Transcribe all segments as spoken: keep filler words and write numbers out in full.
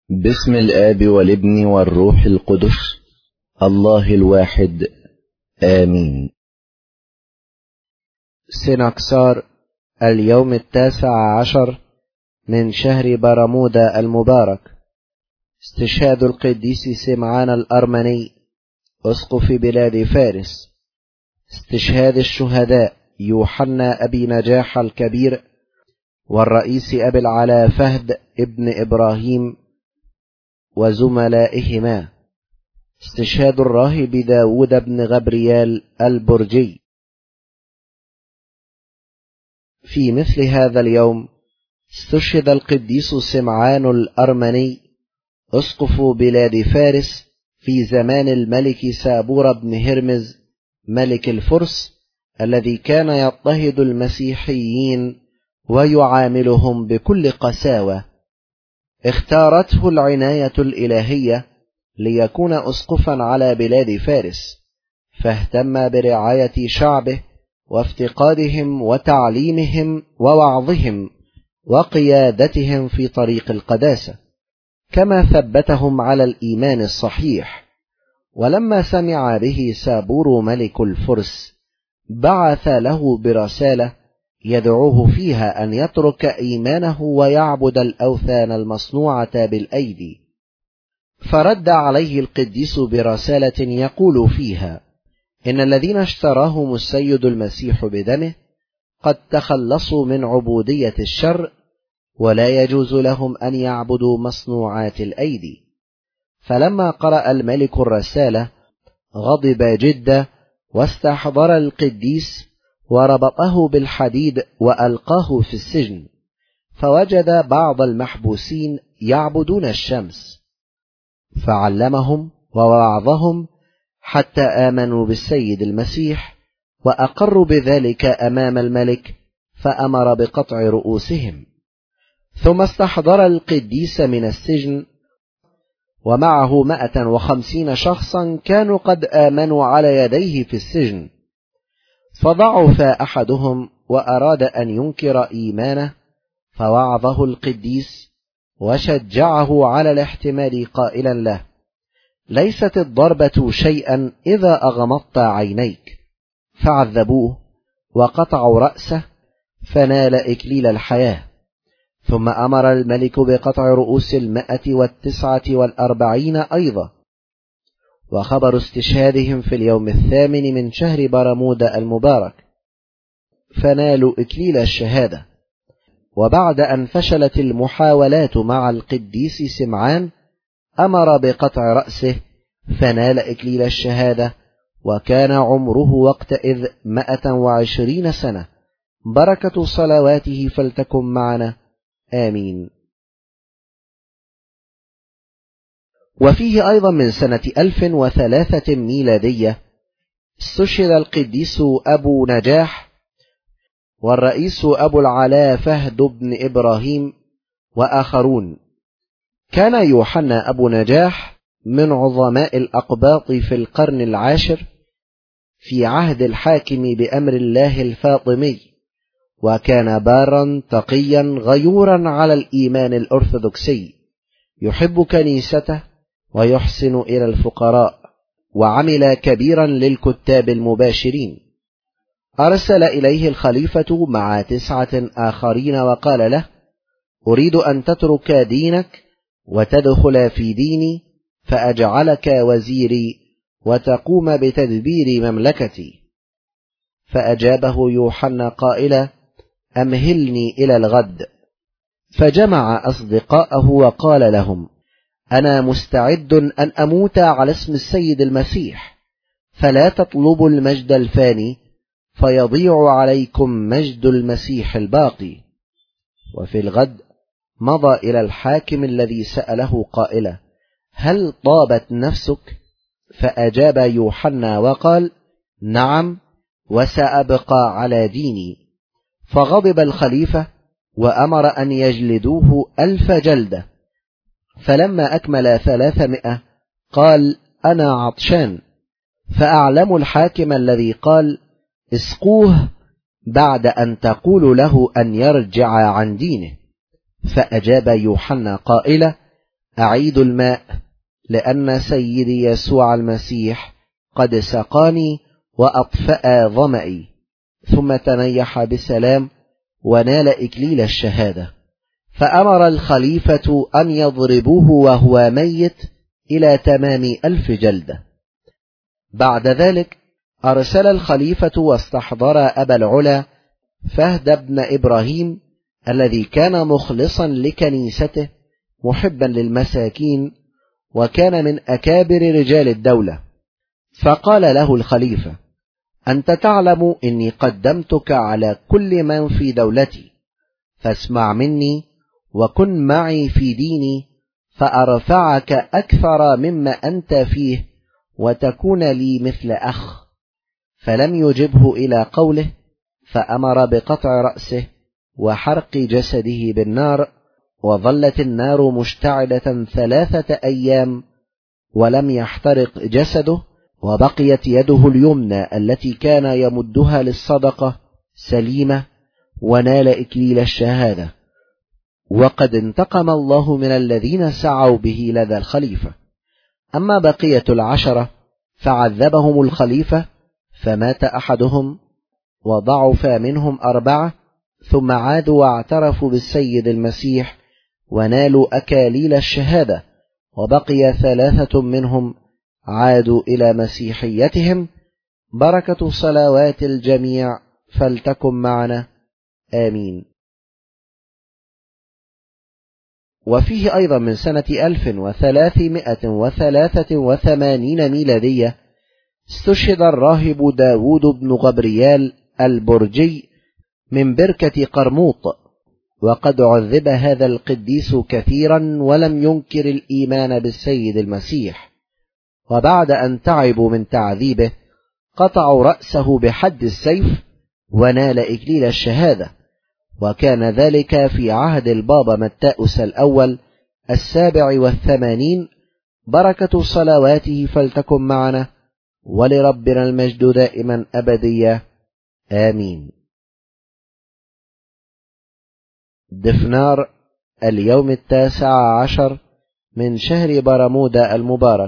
باسم الآب والابن والروح القدس الله الواحد آمين. سنكسار اليوم التاسع عشر من شهر برمودا المبارك. استشهاد القديس سمعان الأرمني أسقف بلاد فارس. استشهاد الشهداء يوحنا أبي نجاح الكبير والرئيس أبي العلا فهد ابن إبراهيم وزملائهما. استشهاد الراهب داود بن غبريال البرجي. في مثل هذا اليوم استشهد القديس سمعان الأرمني أسقف بلاد فارس في زمان الملك سابور بن هرمز ملك الفرس، الذي كان يضطهد المسيحيين ويعاملهم بكل قساوة. اختارته العناية الإلهية ليكون أسقفا على بلاد فارس، فاهتم برعاية شعبه وافتقادهم وتعليمهم ووعظهم وقيادتهم في طريق القداسة، كما ثبتهم على الإيمان الصحيح. ولما سمع به سابور ملك الفرس بعث له برسالة يدعوه فيها أن يترك إيمانه ويعبد الأوثان المصنوعة بالأيدي. فرد عليه القديس برسالة يقول فيها إن الذين اشتراهم السيد المسيح بدمه قد تخلصوا من عبودية الشر، ولا يجوز لهم أن يعبدوا مصنوعات الأيدي. فلما قرأ الملك الرسالة غضب جدا، واستحضر القديس وربطه بالحديد وألقاه في السجن، فوجد بعض المحبوسين يعبدون الشمس، فعلمهم ووعظهم حتى آمنوا بالسيد المسيح، وأقروا بذلك أمام الملك، فأمر بقطع رؤوسهم. ثم استحضر القديس من السجن ومعه مائة وخمسين شخصا كانوا قد آمنوا على يديه في السجن، فضعف أحدهم وأراد أن ينكر إيمانه، فوعظه القديس وشجعه على الاحتمال قائلا له: ليست الضربة شيئا إذا أغمضت عينيك. فعذبوه وقطعوا رأسه فنال إكليل الحياة. ثم أمر الملك بقطع رؤوس المائة والتسعة والأربعين أيضا. وخبر استشهادهم في اليوم الثامن من شهر برمودا المبارك، فنالوا إكليل الشهادة. وبعد أن فشلت المحاولات مع القديس سمعان أمر بقطع رأسه فنال إكليل الشهادة، وكان عمره وقتئذ مائة وعشرين سنة. بركة صلواته فلتكن معنا آمين. وفيه أيضا من سنة ألف وثلاثة ميلادية استشهد القديس أبو نجاح والرئيس أبو العلا فهد بن إبراهيم وآخرون. كان يوحنا أبو نجاح من عظماء الأقباط في القرن العاشر في عهد الحاكم بأمر الله الفاطمي، وكان بارا تقيا غيورا على الإيمان الأرثوذكسي، يحب كنيسته ويحسن إلى الفقراء، وعمل كبيرا للكتاب المباشرين. أرسل إليه الخليفة مع تسعة آخرين وقال له: أريد أن تترك دينك وتدخل في ديني، فأجعلك وزيري وتقوم بتدبير مملكتي. فأجابه يوحنا قائلا: أمهلني إلى الغد. فجمع أصدقاءه وقال لهم: أنا مستعد أن أموت على اسم السيد المسيح، فلا تطلبوا المجد الفاني فيضيع عليكم مجد المسيح الباقي. وفي الغد مضى إلى الحاكم الذي سأله قائلا: هل طابت نفسك؟ فأجاب يوحنا وقال: نعم، وسأبقى على ديني. فغضب الخليفة وأمر أن يجلدوه ألف جلدة. فلما أكمل ثلاثمائة قال: أنا عطشان. فأعلموا الحاكم الذي قال: اسقوه بعد أن تقول له أن يرجع عن دينه. فأجاب يوحنا قائلا: أعيد الماء لأن سيدي يسوع المسيح قد سقاني وأطفأ ظمئي. ثم تنيح بسلام ونال إكليل الشهادة. فأمر الخليفة أن يضربوه وهو ميت إلى تمام ألف جلدة. بعد ذلك أرسل الخليفة واستحضر أبا العلا فهد بن إبراهيم الذي كان مخلصا لكنيسته محبا للمساكين وكان من أكابر رجال الدولة. فقال له الخليفة: أنت تعلم إني قدمتك على كل من في دولتي، فاسمع مني وكن معي في ديني فأرفعك أكثر مما أنت فيه وتكون لي مثل أخ. فلم يجبه إلى قوله، فأمر بقطع رأسه وحرق جسده بالنار، وظلت النار مشتعلة ثلاثة أيام ولم يحترق جسده، وبقيت يده اليمنى التي كان يمدها للصدقة سليمة، ونال إكليل الشهادة. وقد انتقم الله من الذين سعوا به لدى الخليفة. أما بقية العشرة فعذبهم الخليفة، فمات أحدهم وضعف منهم أربعة، ثم عادوا واعترفوا بالسيد المسيح ونالوا أكاليل الشهادة، وبقي ثلاثة منهم عادوا إلى مسيحيتهم. بركة صلوات الجميع فلتكن معنا، آمين. وفيه أيضا من سنة ألف وثلاثمائة وثلاثة وثمانين ميلادية استشهد الراهب داود بن غبريال البرجي من بركة قرموط. وقد عذب هذا القديس كثيرا ولم ينكر الإيمان بالسيد المسيح، وبعد أن تعبوا من تعذيبه قطعوا رأسه بحد السيف ونال إكليل الشهادة. وكان ذلك في عهد البابا متاؤس الأول السابع والثمانين. بركة صلواته فلتكن معنا، ولربنا المجد دائما أبديا، آمين. دفنار اليوم التاسع عشر من شهر برمودا المبارك.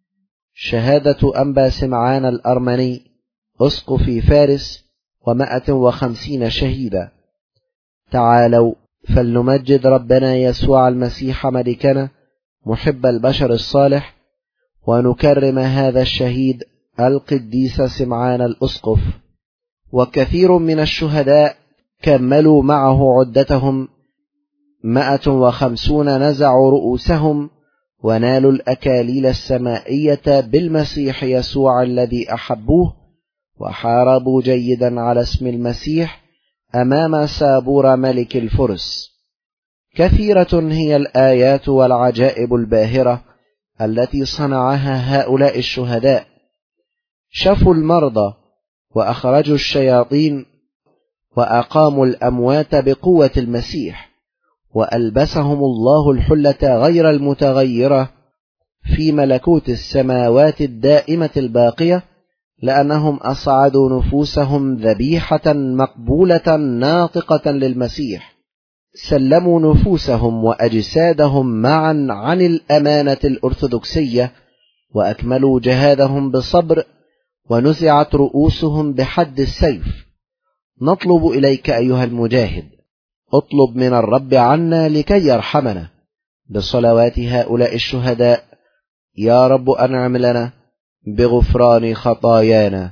شهادة أنبا سمعان الأرمني أسقف فارس ومائة وخمسين شهيدا. تعالوا فلنمجد ربنا يسوع المسيح ملكنا محب البشر الصالح، ونكرم هذا الشهيد القديس سمعان الأسقف. وكثير من الشهداء كملوا معه عدتهم، مائة وخمسون نزعوا رؤوسهم ونالوا الأكاليل السمائية بالمسيح يسوع الذي أحبوه، وحاربوا جيدا على اسم المسيح أمام سابور ملك الفرس. كثيرة هي الآيات والعجائب الباهرة التي صنعها هؤلاء الشهداء. شفوا المرضى وأخرجوا الشياطين وأقاموا الأموات بقوة المسيح، وألبسهم الله الحلة غير المتغيرة في ملكوت السماوات الدائمة الباقية، لأنهم أصعدوا نفوسهم ذبيحة مقبولة ناطقة للمسيح. سلموا نفوسهم وأجسادهم معا عن الأمانة الأرثوذكسية، وأكملوا جهادهم بصبر، ونزعت رؤوسهم بحد السيف. نطلب إليك أيها المجاهد، اطلب من الرب عنا لكي يرحمنا بصلوات هؤلاء الشهداء. يا رب أنعم لنا بغفران خطايانا.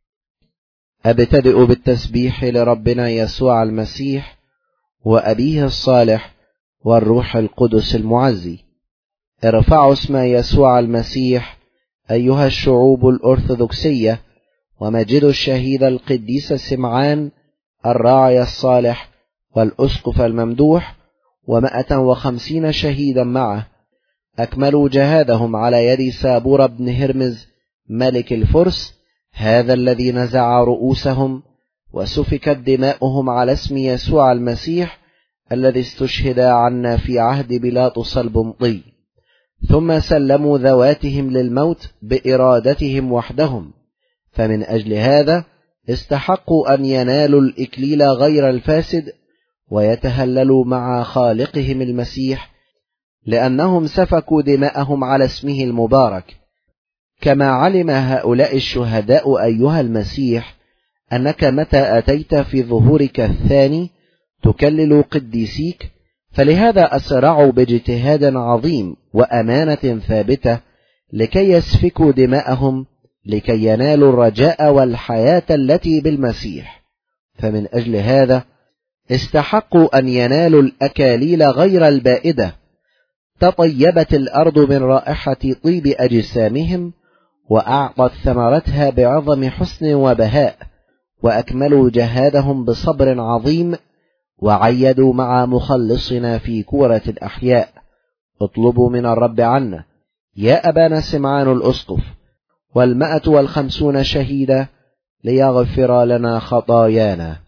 أبتدئ بالتسبيح لربنا يسوع المسيح وأبيه الصالح والروح القدس المعزي. ارفعوا اسم يسوع المسيح أيها الشعوب الأرثوذكسية، ومجدوا الشهيد القديس سمعان الراعي الصالح والأسقف الممدوح، ومائة وخمسين شهيدا معه أكملوا جهادهم على يد سابور بن هرمز ملك الفرس، هذا الذي نزع رؤوسهم وسفكت دماؤهم على اسم يسوع المسيح الذي استشهد عنا في عهد بيلاطس البنطي. ثم سلموا ذواتهم للموت بإرادتهم وحدهم، فمن أجل هذا استحقوا أن ينالوا الإكليل غير الفاسد، ويتهللوا مع خالقهم المسيح لأنهم سفكوا دماءهم على اسمه المبارك. كما علم هؤلاء الشهداء أيها المسيح أنك متى أتيت في ظهورك الثاني تكلل قديسيك، فلهذا أسرعوا باجتهاد عظيم وأمانة ثابتة لكي يسفكوا دماءهم لكي ينالوا الرجاء والحياة التي بالمسيح. فمن أجل هذا استحقوا أن ينالوا الأكاليل غير البائدة. تطيبت الأرض من رائحة طيب أجسامهم وأعطت ثمرتها بعظم حسن وبهاء، وأكملوا جهادهم بصبر عظيم، وعيدوا مع مخلصنا في كورة الأحياء. اطلبوا من الرب عنا يا أبانا سمعان الأسقف والمائة والخمسون شهيدا ليغفر لنا خطايانا.